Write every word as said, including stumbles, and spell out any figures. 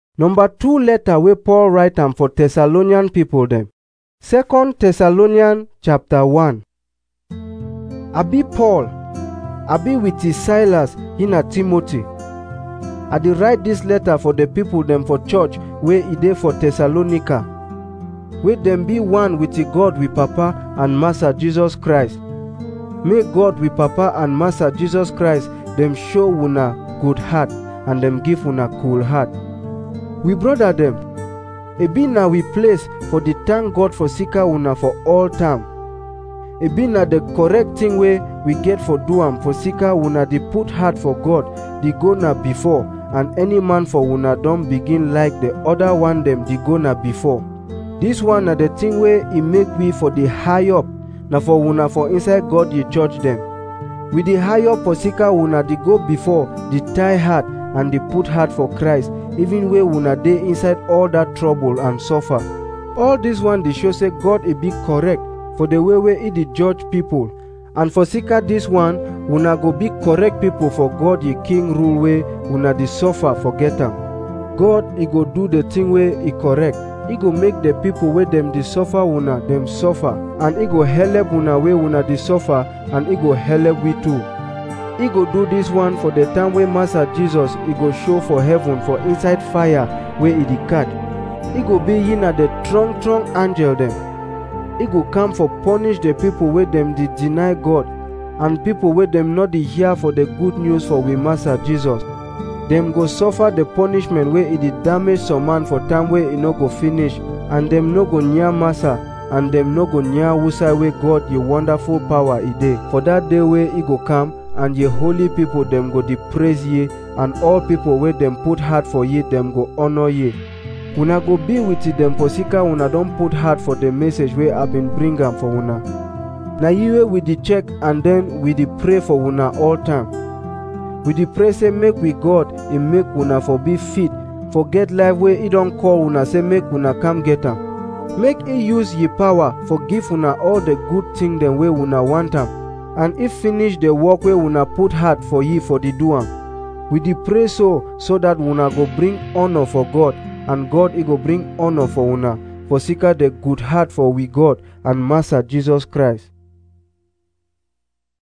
Number two letter wey Paul write am for Thessalonian people dem. Second Thessalonian chapter one. I be Paul, I be with his Silas, he na Timothy. I dey write this letter for the people dem for church wey e dey for Thessalonica, wey dem be one with the God we Papa and Master Jesus Christ. May God we Papa and Master Jesus Christ dem show una good heart and dem give una cool heart. We brother dem, e be na we place for the thank God for sika una for all time. E be na the correct thing wey we get for do am for sika una dey put heart for God, dey go na before, and any man for una don begin like the other one dem dey go na before. This one na the thing wey e make we for the high up, na for una for inside God ye church dem. We dey high up for sika una dey go before, dey tie heart and dey put heart for Christ, even wey una dey inside all that trouble and suffer. All this one dey show say God e be correct for the way wey e dey judge people, and for sika this one una go be correct people for God ye king rule wey una dey suffer forget am. God e go do the thing wey e correct. E go make the people wey dem dey suffer una dem suffer, and e go help una wey una dey suffer, and e go help we too. E go do this one for the time wey Master Jesus e go show for heaven for inside fire wey e dey catch. E go be ye na the strong strong angel dem. E go come for punish the people wey dem dey deny God, and people wey dem no dey hear for the good news for we Master Jesus. Dem go suffer the punishment wey e dey damage some man for time wey e no go finish, and dem no go near Master, and dem no go near wusai wey God ye wonderful power e dey. For that day wey e go come, and ye holy people dem go dey praise ye, and all people wey dem put heart for ye dem go honor ye. Una go be with dem for sika una don put heart for the message wey I been bring am for una. Na ye wey we dey check and then we dey pray for una all time. We dey pray say make we God e make una for be fit, for get life wey e don call una say make una come get am. Make e use ye power for give una all the good thing dem wey una want am, and e finish the work wey una put heart for ye for the do am. We dey pray so so that una go bring honor for God, and God e go bring honor for una for sika the good heart for we God and Master Jesus Christ.